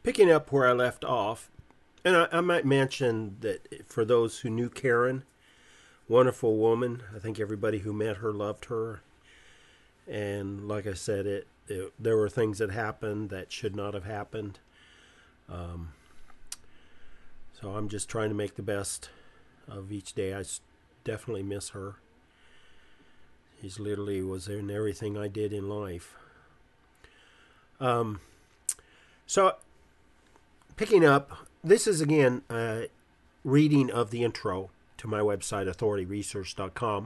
Picking up where I left off, and I might mention that for those who knew Karen, wonderful woman. I think everybody who met her loved her. And like I said, there were things that happened that should not have happened. Um, so I'm just trying to make the best of each day. Definitely miss her. She's literally was in everything I did in life. Um, so picking up, this is again a reading of the intro to my website, authorityresearch.com.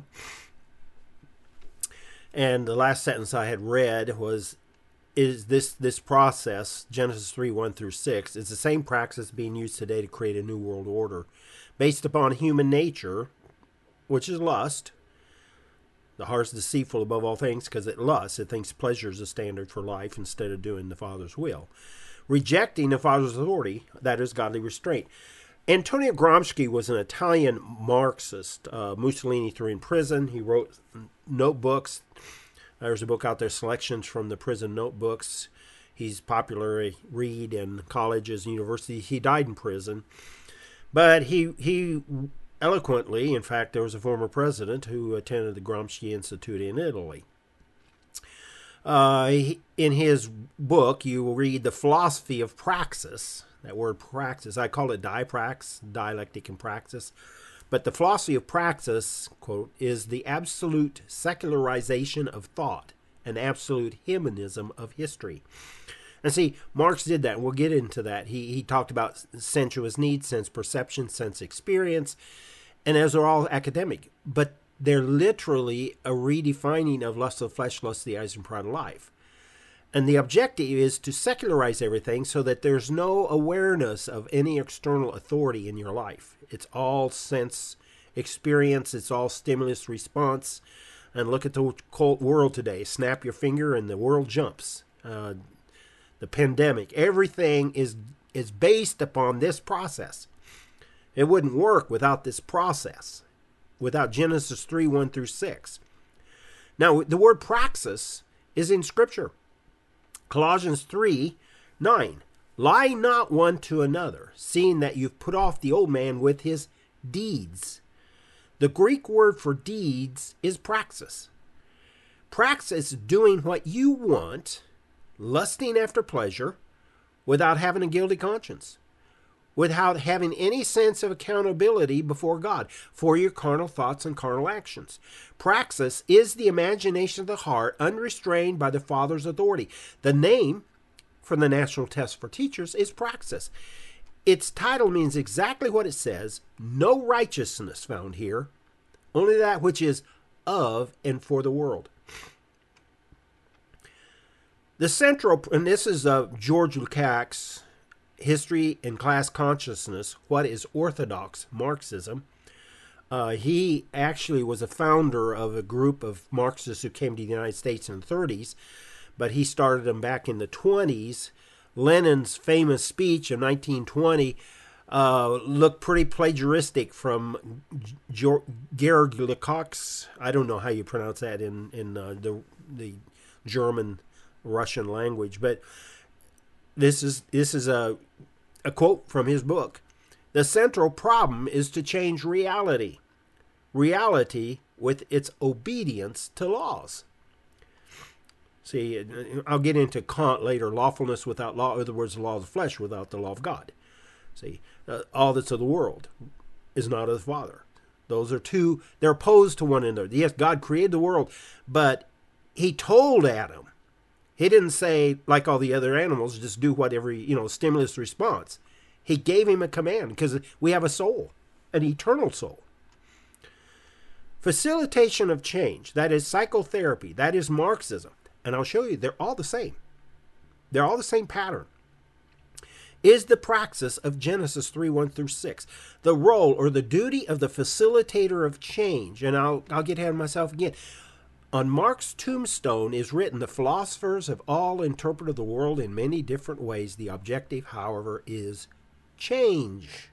And the last sentence I had read was, is this process, Genesis 3, 1 through 6, is the same practice being used today to create a new world order based upon human nature, which is lust. The heart is deceitful above all things because it lusts. It thinks pleasure is a standard for life instead of doing the Father's will. Rejecting the Father's authority, that is godly restraint. Antonio Gramsci was an Italian Marxist. Mussolini threw in prison. He wrote notebooks. There's a book out there, Selections from the Prison Notebooks. He's popular read in colleges and universities. He died in prison. But he eloquently, in fact, there was a former president who attended the Gramsci Institute in Italy. In his book, you will read The Philosophy of Praxis. That word praxis, I call it diprax, dialectic and praxis. But the philosophy of praxis, quote, is the absolute secularization of thought and absolute humanism of history. And see, Marx did that, and we'll get into that. He talked about sensuous needs, sense perception, sense experience, and those are all academic. But they're literally a redefining of lust of the flesh, lust of the eyes, and pride of life. And the objective is to secularize everything so that there's no awareness of any external authority in your life. It's all sense experience. It's all stimulus response. And look at the cult world today. Snap your finger and the world jumps. The pandemic. Everything is based upon this process. It wouldn't work without this process. Without Genesis 3, 1 through 6. Now, the word praxis is in Scripture. Colossians 3, 9. Lie not one to another, seeing that you've put off the old man with his deeds. The Greek word for deeds is praxis. Praxis is doing what you want, lusting after pleasure, without having a guilty conscience, without having any sense of accountability before God for your carnal thoughts and carnal actions. Praxis is the imagination of the heart unrestrained by the Father's authority. The name for the National Test for Teachers is Praxis. Its title means exactly what it says. No righteousness found here, only that which is of and for the world. The central, and this is George Lukács' History and Class Consciousness, What is Orthodox Marxism? He actually was a founder of a group of Marxists who came to the United States in the 30s, but he started them back in the 20s. Lenin's famous speech of 1920 looked pretty plagiaristic from Georg Lukács. I don't know how you pronounce that in the German Russian language, but this is a quote from his book. The central problem is to change reality. Reality with its obedience to laws. See, I'll get into Kant later. Lawfulness without law, in other words, the law of the flesh without the law of God. See, all that's of the world is not of the Father. Those are two, they're opposed to one another. Yes, God created the world, but he told Adam, he didn't say, like all the other animals, just do whatever, stimulus response. He gave him a command because we have a soul, an eternal soul. Facilitation of change, that is psychotherapy, that is Marxism. And I'll show you, they're all the same. They're all the same pattern. Is the praxis of Genesis 3, 1 through 6. The role or the duty of the facilitator of change. And I'll get ahead of myself again. On Marx's tombstone is written, the philosophers have all interpreted the world in many different ways. The objective, however, is change.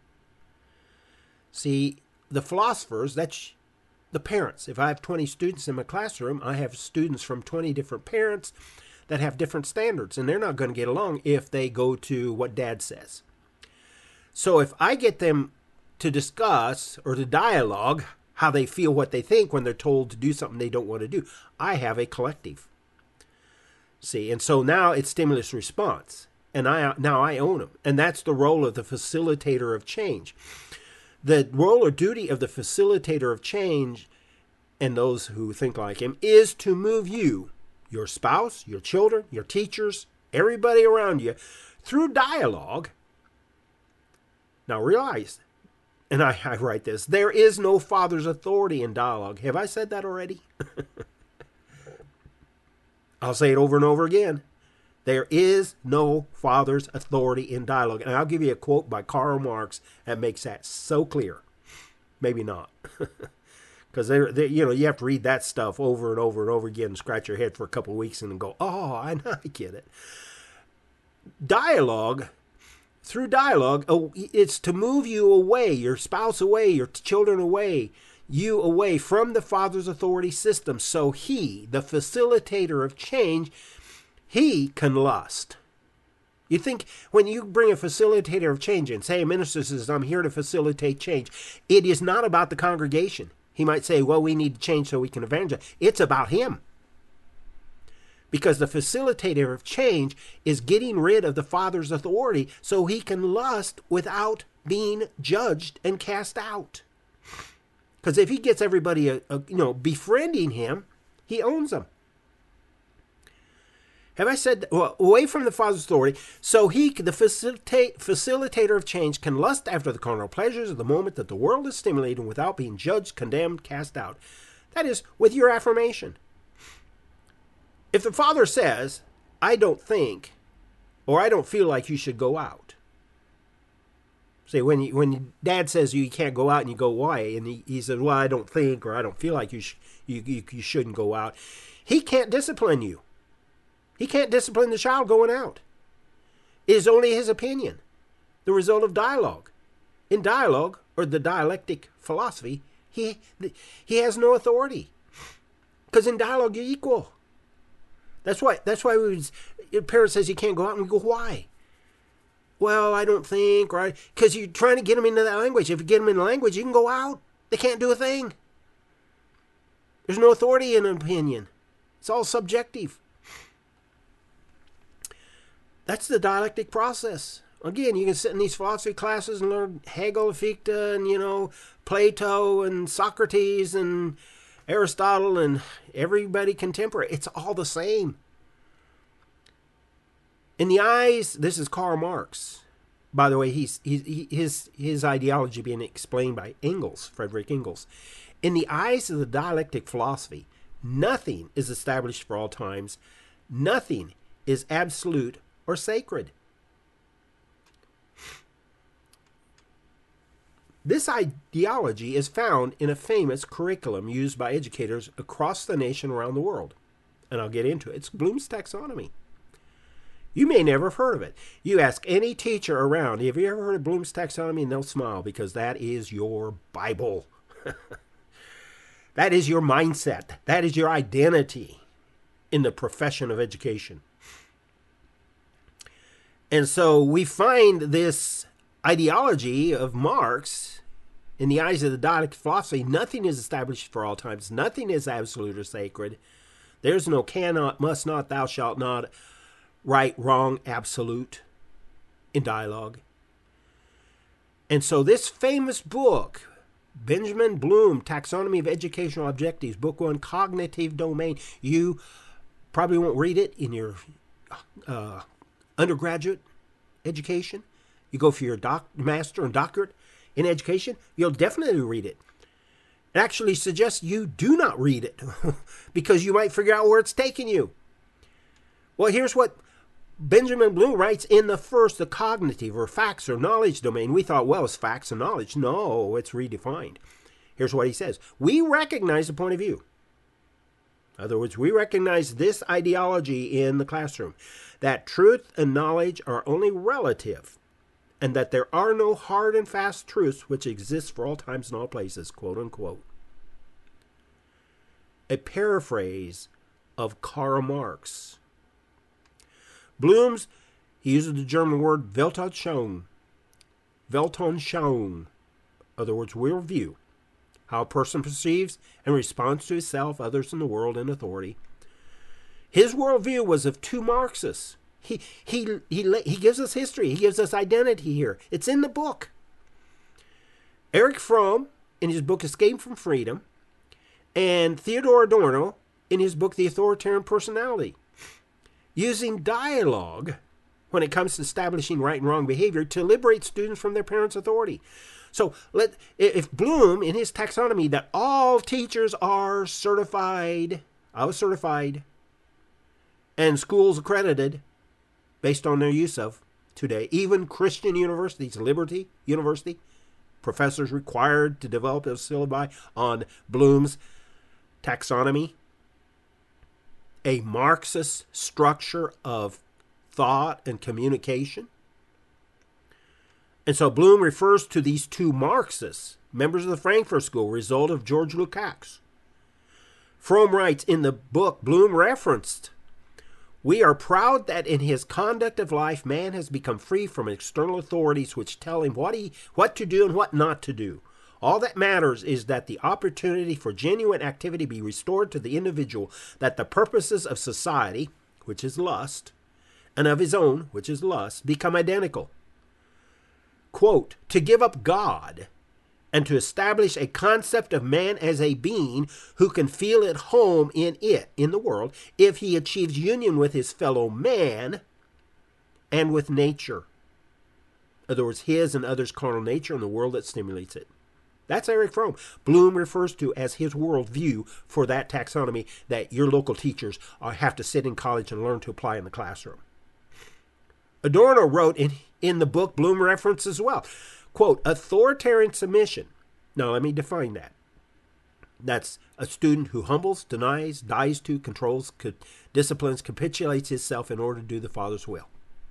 See, the philosophers, that's the parents. If I have 20 students in my classroom, I have students from 20 different parents. that have different standards, and they're not going to get along if they go to what Dad says. So if I get them to discuss or to dialogue how they feel, what they think when they're told to do something they don't want to do, I have a collective. See, and so now it's stimulus response, and now I own them, and that's the role of the facilitator of change. The role or duty of the facilitator of change, and those who think like him, is to move you, your spouse, your children, your teachers, everybody around you, through dialogue. Now realize, and I write this, there is no father's authority in dialogue. Have I said that already? I'll say it over and over again. There is no father's authority in dialogue. And I'll give you a quote by Karl Marx that makes that so clear. Maybe not. Because you have to read that stuff over and over and over again and scratch your head for a couple of weeks and then go, oh, I get it. Dialogue, through dialogue, it's to move you away, your spouse away, your children away, you away from the father's authority system. So he, the facilitator of change, he can lust. You think when you bring a facilitator of change in, say a minister says, I'm here to facilitate change, it is not about the congregation. He might say, well, we need to change so we can evangelize. It's about him. Because the facilitator of change is getting rid of the father's authority so he can lust without being judged and cast out. Because if he gets everybody, befriending him, he owns them. Have I said, well, away from the father's authority, so he, the facilitator of change, can lust after the carnal pleasures of the moment that the world is stimulated without being judged, condemned, cast out. That is, with your affirmation. If the father says, I don't think, or I don't feel like you should go out. Say, when Dad says you can't go out and you go, why? And he says, well, I don't think, or I don't feel like you shouldn't go out. He can't discipline you. He can't discipline the child going out. It is only his opinion, the result of dialogue. In dialogue, or the dialectic philosophy, he has no authority. Because in dialogue, you're equal. That's why your parent says you can't go out, and we go, why? Well, I don't think, right? Because you're trying to get them into that language. If you get them in the language, you can go out. They can't do a thing. There's no authority in an opinion. It's all subjective. That's the dialectic process. Again, you can sit in these philosophy classes and learn Hegel, Fichte, and, Plato and Socrates and Aristotle and everybody contemporary. It's all the same. In the eyes, this is Karl Marx. By the way, his ideology being explained by Engels, Frederick Engels. In the eyes of the dialectic philosophy, nothing is established for all times. Nothing is absolute or sacred. This ideology is found in a famous curriculum used by educators across the nation around the world. And I'll get into it. It's Bloom's taxonomy. You may never have heard of it. You ask any teacher around, have you ever heard of Bloom's taxonomy? And they'll smile because that is your Bible. That is your mindset. That is your identity in the profession of education. And so we find this ideology of Marx in the eyes of the dialectic philosophy. Nothing is established for all times. Nothing is absolute or sacred. There's no cannot, must not, thou shalt not, right, wrong, absolute in dialogue. And so this famous book, Benjamin Bloom, Taxonomy of Educational Objectives, Book 1, Cognitive Domain, you probably won't read it in your undergraduate education. You go for your master and doctorate in education, you'll definitely read it. It actually suggests you do not read it because you might figure out where it's taking you. Well, here's what Benjamin Bloom writes in the cognitive or facts or knowledge domain. We thought, well, it's facts and knowledge. No, it's redefined. Here's what he says. We recognize the point of view. In other words, we recognize this ideology in the classroom, that truth and knowledge are only relative, and that there are no hard and fast truths which exist for all times and all places, quote unquote. A paraphrase of Karl Marx. Bloom's, he uses the German word Weltanschauung. Weltanschauung. In other words, worldview. How a person perceives and responds to himself, others in the world, and authority. His worldview was of two Marxists. He gives us history. He gives us identity here. It's in the book. Erich Fromm, in his book Escape from Freedom, and Theodor Adorno, in his book The Authoritarian Personality, using dialogue when it comes to establishing right and wrong behavior to liberate students from their parents' authority. So if Bloom, in his taxonomy, that all teachers are certified, I was certified, and schools accredited based on their use of today, even Christian universities, Liberty University, professors required to develop a syllabi on Bloom's taxonomy, a Marxist structure of thought and communication. And so Bloom refers to these two Marxists, members of the Frankfurt School, result of George Lukács. Fromm writes in the book Bloom referenced, "We are proud that in his conduct of life, man has become free from external authorities which tell him what to do and what not to do. All that matters is that the opportunity for genuine activity be restored to the individual, that the purposes of society, which is lust, and of his own, which is lust, become identical. Quote, to give up God and to establish a concept of man as a being who can feel at home in it, in the world, if he achieves union with his fellow man and with nature." In other words, his and others' carnal nature and the world that stimulates it. That's Erich Fromm. Bloom refers to as his worldview for that taxonomy that your local teachers have to sit in college and learn to apply in the classroom. Adorno wrote in the book Bloom reference as well, quote, authoritarian submission. Now let me define that. That's a student who humbles, denies, dies to, controls, disciplines, capitulates himself in order to do the Father's will.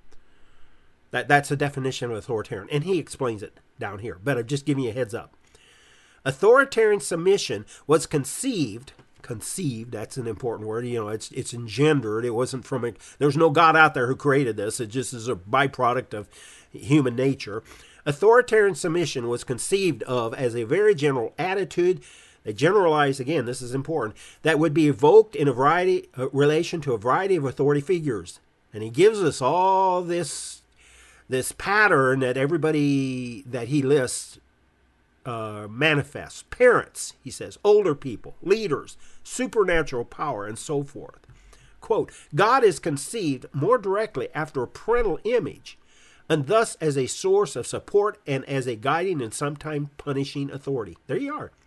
That's a definition of authoritarian, and he explains it down here, but I'm just giving you a heads up. Authoritarian submission was conceived, that's an important word, it's engendered. It wasn't there's no God out there who created this. It just is a byproduct of human nature. Authoritarian submission was conceived of as a very general attitude, a generalized, again, this is important, that would be evoked in relation to a variety of authority figures. And he gives us all this pattern that everybody that he lists manifests. Parents, he says, older people, leaders, supernatural power, and so forth. Quote, God is conceived more directly after a parental image, and thus as a source of support and as a guiding and sometimes punishing authority. There you are.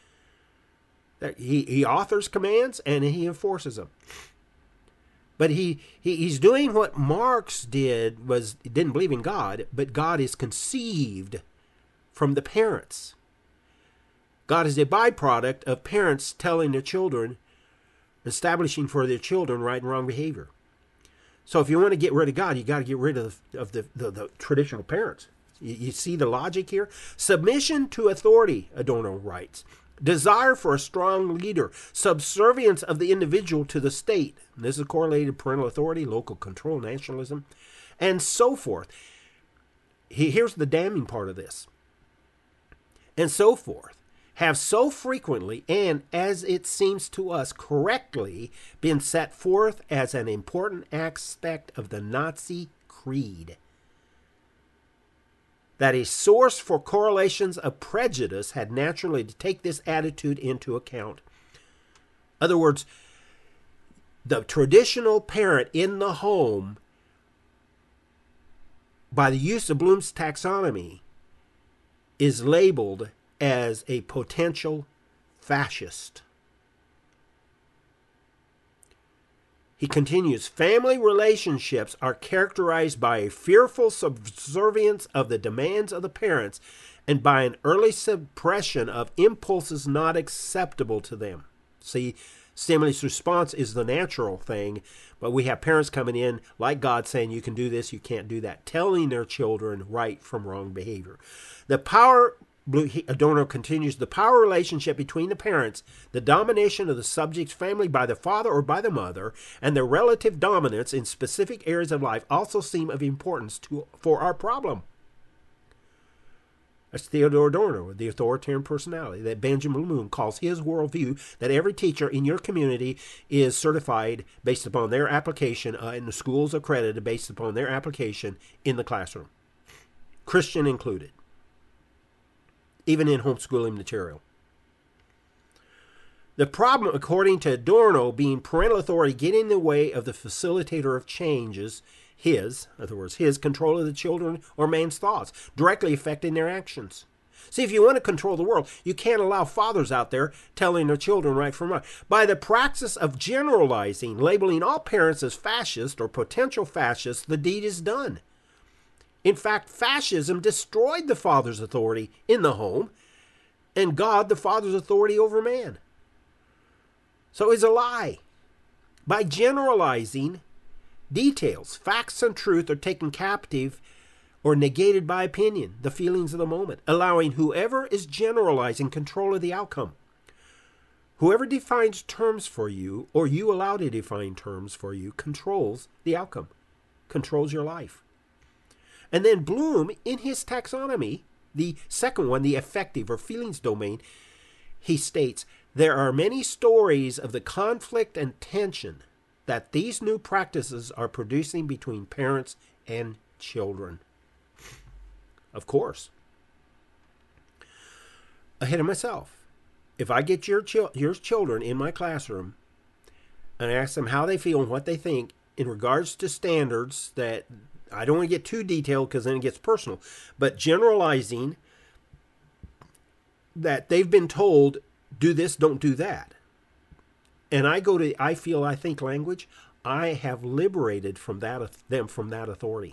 He authors commands and he enforces them. But he's doing what Marx didn't believe in God, but God is conceived from the parents. God is a byproduct of parents telling their children, establishing for their children right and wrong behavior. So if you want to get rid of God, you got to get rid of the traditional parents. You see the logic here? Submission to authority, Adorno writes. Desire for a strong leader. Subservience of the individual to the state. And this is correlated to parental authority, local control, nationalism, and so forth. Here's the damning part of this. And so forth. Have so frequently and, as it seems to us, correctly been set forth as an important aspect of the Nazi creed. That a source for correlations of prejudice had naturally to take this attitude into account. In other words, the traditional parent in the home, by the use of Bloom's taxonomy, is labeled as a potential fascist. He continues, family relationships are characterized by a fearful subservience of the demands of the parents and by an early suppression of impulses not acceptable to them. See, stimulus response is the natural thing, but we have parents coming in like God saying you can do this, you can't do that, telling their children right from wrong behavior. The power Adorno continues, the power relationship between the parents, the domination of the subject's family by the father or by the mother, and their relative dominance in specific areas of life also seem of importance for our problem. That's Theodore Adorno, the authoritarian personality that Benjamin Bloom calls his worldview, that every teacher in your community is certified based upon their application, and the schools accredited based upon their application in the classroom, Christian included, even in homeschooling material. The problem, according to Adorno, being parental authority getting in the way of the facilitator of changes, in other words, his control of the children or man's thoughts, directly affecting their actions. See, if you want to control the world, you can't allow fathers out there telling their children right from wrong. By the practice of generalizing, labeling all parents as fascist or potential fascists, the deed is done. In fact, fascism destroyed the father's authority in the home, and God, the father's authority over man. So it's a lie. By generalizing details, facts and truth are taken captive or negated by opinion, the feelings of the moment, allowing whoever is generalizing control of the outcome. Whoever defines terms for you, or you allow to define terms for you, controls the outcome, controls your life. And then Bloom, in his taxonomy, the second one, the affective or feelings domain, he states, there are many stories of the conflict and tension that these new practices are producing between parents and children. Of course. Ahead of myself. If I get your children in my classroom and ask them how they feel and what they think in regards to standards that I don't want to get too detailed because then it gets personal, but generalizing that they've been told, do this, don't do that. And I go to I feel, I think language, I have liberated them from that authority.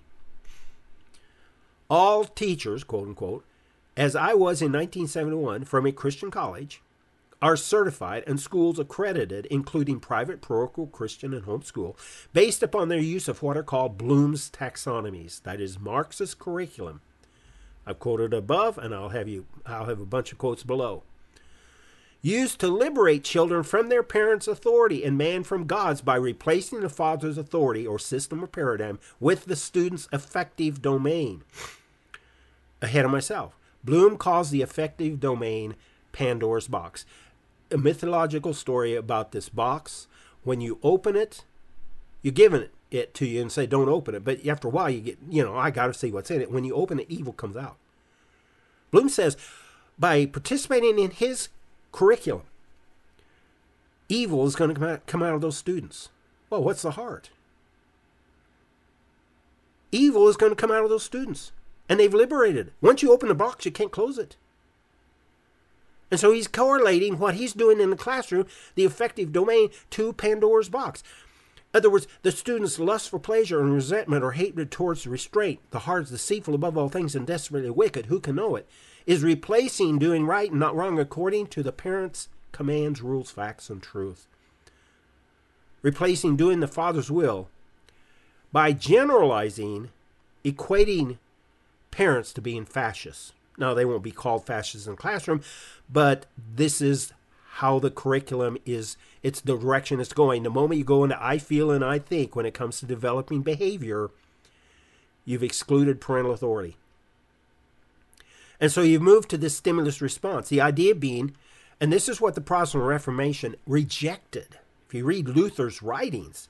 All teachers, quote unquote, as I was in 1971 from a Christian college, are certified and schools accredited, including private, parochial, Christian, and homeschool, based upon their use of what are called Bloom's taxonomies, that is Marxist curriculum. I've quoted above, and I'll have a bunch of quotes below. Used to liberate children from their parents' authority and man from God's by replacing the father's authority or system or paradigm with the student's affective domain. Ahead of myself, Bloom calls the affective domain Pandora's box. A mythological story about this box. When you open it, you're giving it to you and say, don't open it. But after a while, you get, I got to see what's in it. When you open it, evil comes out. Bloom says, by participating in his curriculum, evil is going to come out of those students. Well, what's the heart? Evil is going to come out of those students. And they've liberated. Once you open the box, you can't close it. And so he's correlating what he's doing in the classroom, the affective domain, to Pandora's box. In other words, the student's lust for pleasure and resentment or hatred towards restraint, the heart is deceitful above all things and desperately wicked, who can know it, is replacing doing right and not wrong according to the parents' commands, rules, facts, and truth. Replacing doing the Father's will by generalizing, equating parents to being fascists. Now, they won't be called fascists in the classroom, but this is how the curriculum is, it's the direction it's going. The moment you go into I feel and I think when it comes to developing behavior, you've excluded parental authority. And so you've moved to this stimulus response. The idea being, and this is what the Protestant Reformation rejected. If you read Luther's writings,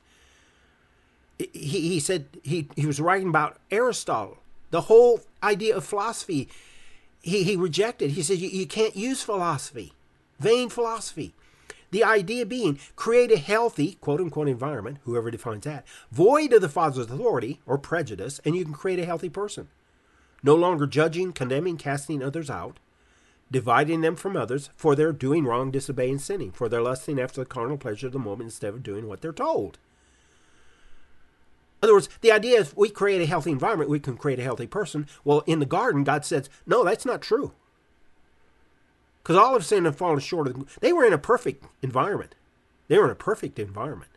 he said he was writing about Aristotle. The whole idea of philosophy, he rejected. He said you can't use philosophy, vain philosophy. The idea being, create a healthy, quote-unquote, environment, whoever defines that, void of the father's authority or prejudice, and you can create a healthy person. No longer judging, condemning, casting others out, dividing them from others for their doing wrong, disobeying, sinning, for their lusting after the carnal pleasure of the moment instead of doing what they're told. In other words, the idea is we create a healthy environment, we can create a healthy person. Well, in the garden, God says, no, that's not true. Because all of sin have fallen short of they were in a perfect environment. They were in a perfect environment.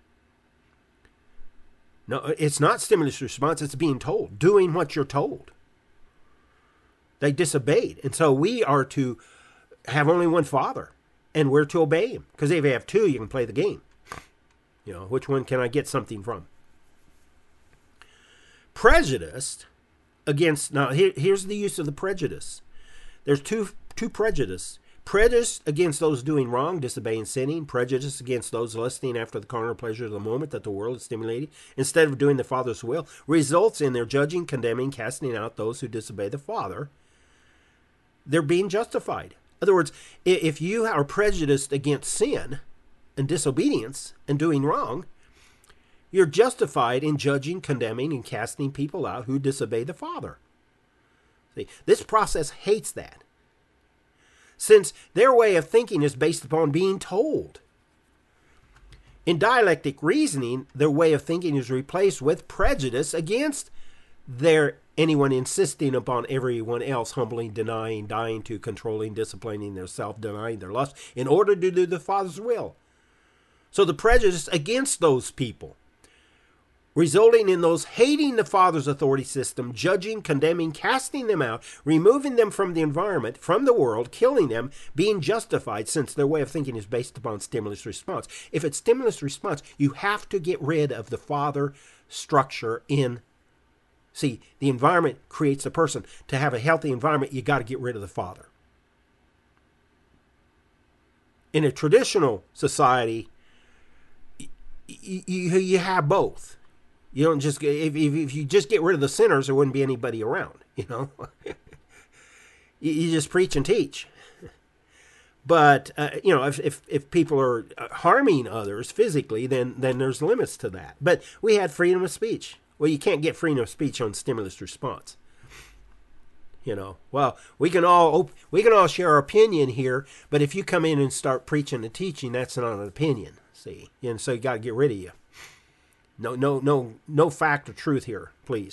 No, it's not stimulus response, it's being told, doing what you're told. They disobeyed. And so we are to have only one Father, and we're to obey him. Because if you have two, you can play the game. Which one can I get something from? Prejudiced against, now here's the use of the prejudice. There's two prejudice. Prejudice against those doing wrong, disobeying, sinning. Prejudice against those lusting after the carnal pleasure of the moment that the world is stimulating, instead of doing the Father's will, results in their judging, condemning, casting out those who disobey the Father. They're being justified. In other words, if you are prejudiced against sin and disobedience and doing wrong, you're justified in judging, condemning, and casting people out who disobey the Father. See, this process hates that, since their way of thinking is based upon being told. In dialectic reasoning, their way of thinking is replaced with prejudice against anyone insisting upon everyone else humbling, denying, dying to, controlling, disciplining their self, denying their lust, in order to do the Father's will. So the prejudice against those people, resulting in those hating the Father's authority system, judging, condemning, casting them out, removing them from the environment, from the world, killing them, being justified, since their way of thinking is based upon stimulus response. If it's stimulus response, you have to get rid of the Father structure in. See, the environment creates a person. To have a healthy environment, you got to get rid of the Father. In a traditional society, you have both. You don't just, if you just get rid of the sinners, there wouldn't be anybody around, You just preach and teach. But, if people are harming others physically, then there's limits to that. But we had freedom of speech. Well, you can't get freedom of speech on stimulus response. Well, we can all share our opinion here, but if you come in and start preaching and teaching, that's not an opinion. See, so you got to get rid of you. No fact or truth here, please.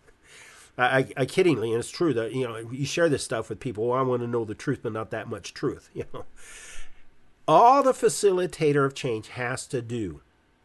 I kiddingly, and it's true that you share this stuff with people. Well, I want to know the truth, but not that much truth. All the facilitator of change has to do,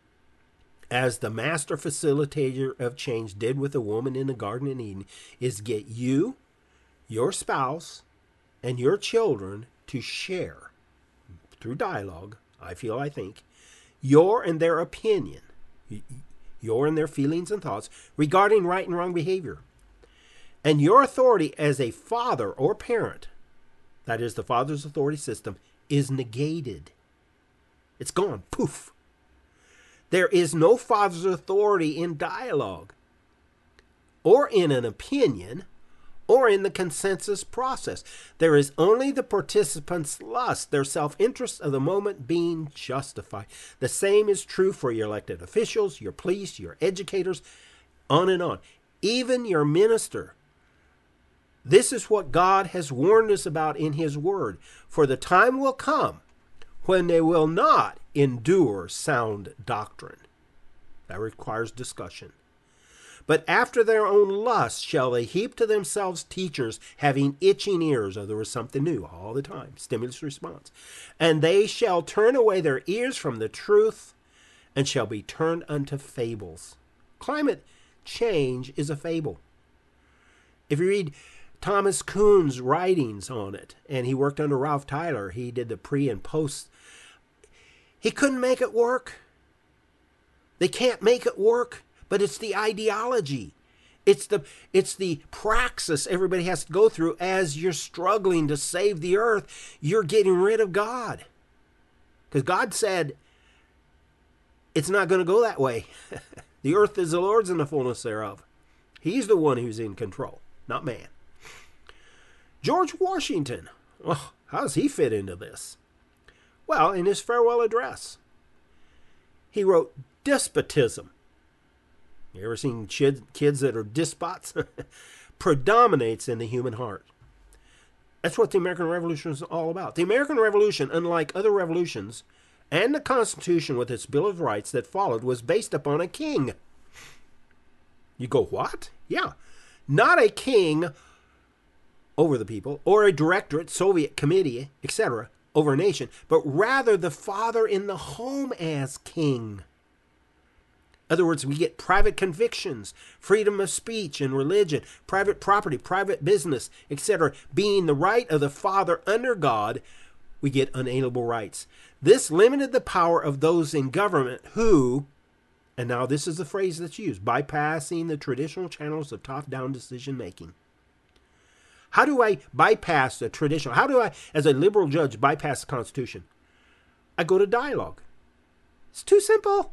as the master facilitator of change did with the woman in the Garden of Eden, is get you, your spouse, and your children to share through dialogue. I think your and their opinion, your and their feelings and thoughts regarding right and wrong behavior. And your authority as a father or parent, that is the Father's authority system, is negated. It's gone. Poof. There is no Father's authority in dialogue, or in an opinion, or in the consensus process. There is only the participants' lust, their self-interest of the moment being justified. The same is true for your elected officials, your police, your educators, on and on. Even your minister. This is what God has warned us about in His Word. For the time will come when they will not endure sound doctrine. That requires discussion. But after their own lusts shall they heap to themselves teachers having itching ears. Oh, there was something new all the time. Stimulus response. And they shall turn away their ears from the truth and shall be turned unto fables. Climate change is a fable. If you read Thomas Kuhn's writings on it, and he worked under Ralph Tyler, he did the pre and post. He couldn't make it work. They can't make it work. But it's the ideology. It's the praxis everybody has to go through as you're struggling to save the earth. You're getting rid of God. Because God said it's not going to go that way. The earth is the Lord's and the fullness thereof. He's the one who's in control, not man. George Washington. Well, how does he fit into this? Well, in his farewell address, he wrote, despotism. You ever seen kids that are despots? Predominates in the human heart. That's what the American Revolution is all about. The American Revolution, unlike other revolutions, and the Constitution with its Bill of Rights that followed, was based upon a king. You go, what? Yeah. Not a king over the people, or a directorate, Soviet committee, etc., over a nation, but rather the father in the home as king. In other words, we get private convictions, freedom of speech and religion, private property, private business, etc. Being the right of the Father under God, we get unalienable rights. This limited the power of those in government who, and now this is the phrase that's used, bypassing the traditional channels of top-down decision-making. How do I bypass the traditional? How do I, as a liberal judge, bypass the Constitution? I go to dialogue. It's too simple.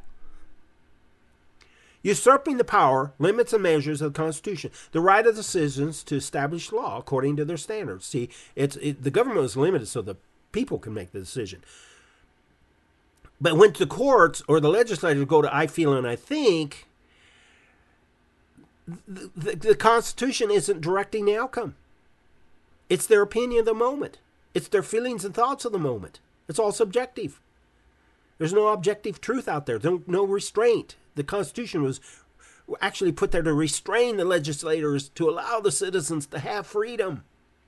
Usurping the power, limits, and measures of the Constitution, the right of the citizens to establish law according to their standards. See, the government is limited so the people can make the decision. But when the courts or the legislators go to I feel and I think, the Constitution isn't directing the outcome. It's their opinion of the moment. It's their feelings and thoughts of the moment. It's all subjective. There's no objective truth out there. No restraint. The Constitution was actually put there to restrain the legislators, to allow the citizens to have freedom.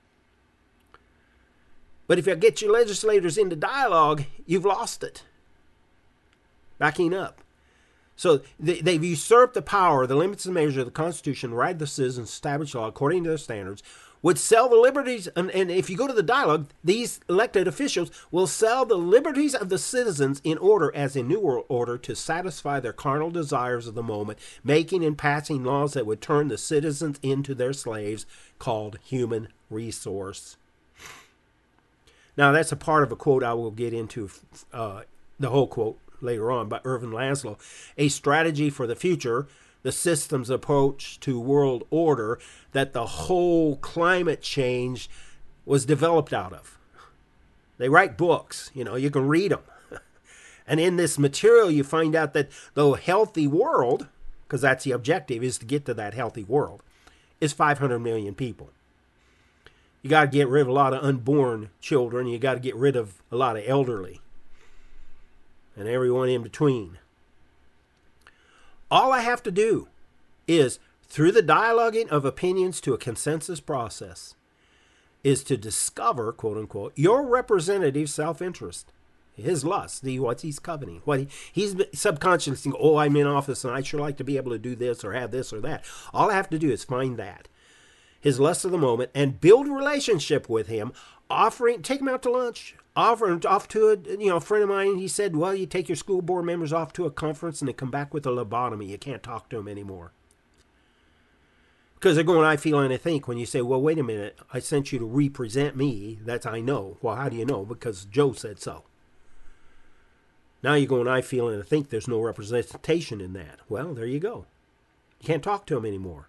But if you get your legislators into dialogue, you've lost it. Backing up. So they've usurped the power, the limits and measures of the Constitution, right of the citizens, establish law according to their standards, would sell the liberties, and if you go to the dialogue, these elected officials will sell the liberties of the citizens in order, as in New World Order, to satisfy their carnal desires of the moment, making and passing laws that would turn the citizens into their slaves, called human resource. Now, that's a part of a quote I will get into, the whole quote later on, by Irvin Laszlo. A strategy for the future, the system's approach to world order that the whole climate change was developed out of. They write books, you can read them. And in this material, you find out that the healthy world, because that's the objective, is to get to that healthy world, is 500 million people. You got to get rid of a lot of unborn children. You got to get rid of a lot of elderly and everyone in between. All I have to do is, through the dialoguing of opinions to a consensus process, is to discover, quote unquote, your representative's self-interest, his lust, what he's coveting, what he's subconsciously thinking, oh, I'm in office and I'd sure like to be able to do this or have this or that. All I have to do is find that, his lust of the moment, and build a relationship with him, take him out to lunch, offer him off to a friend of mine. He said, well, you take your school board members off to a conference and they come back with a lobotomy. You can't talk to them anymore. Because they're going, I feel and I think. When you say, well, wait a minute, I sent you to represent me. That's I know. Well, how do you know? Because Joe said so. Now you're going, I feel and I think. There's no representation in that. Well, there you go. You can't talk to them anymore.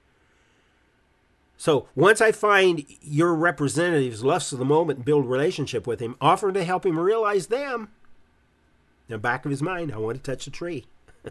So once I find your representative's lust of the moment and build a relationship with him, offer to help him realize them, in the back of his mind, I want to touch a tree.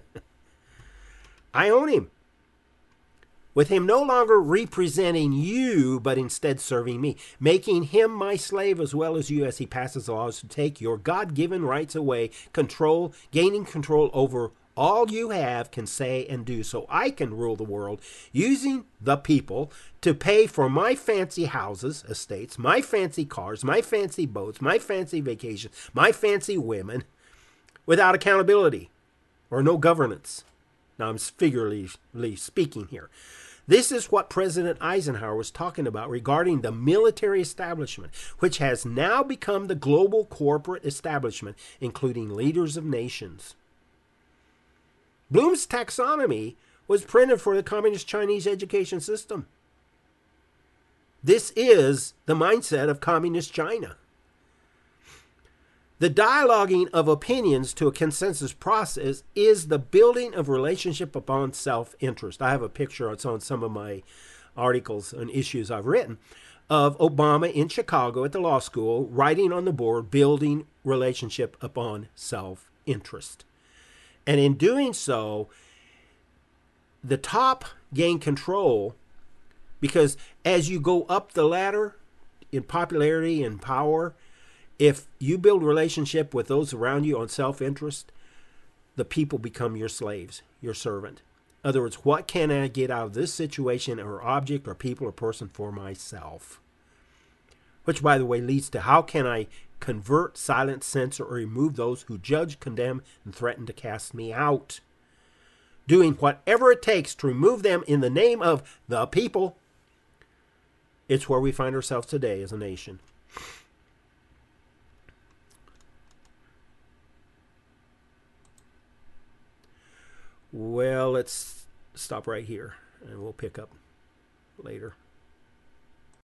I own him. With him no longer representing you, but instead serving me, making him my slave as well as you, as he passes laws to take your God-given rights away, gaining control over all you have, can say and do, so I can rule the world, using the people to pay for my fancy houses, estates, my fancy cars, my fancy boats, my fancy vacations, my fancy women, without accountability or no governance. Now I'm figuratively speaking here. This is what President Eisenhower was talking about regarding the military establishment, which has now become the global corporate establishment, including leaders of nations. Bloom's taxonomy was printed for the Communist Chinese education system. This is the mindset of Communist China. The dialoguing of opinions to a consensus process is the building of relationship upon self-interest. I have a picture, it's on some of my articles and issues I've written, of Obama in Chicago at the law school, writing on the board, building relationship upon self-interest. And in doing so, the top gain control, because as you go up the ladder in popularity and power, if you build relationship with those around you on self-interest, the people become your slaves, your servant. In other words, what can I get out of this situation or object or people or person for myself? Which, by the way, leads to how can I convert, silence, censor, or remove those who judge, condemn, and threaten to cast me out? doing whatever it takes to remove them in the name of the people, it's where we find ourselves today as a nation. Well, let's stop right here and we'll pick up later.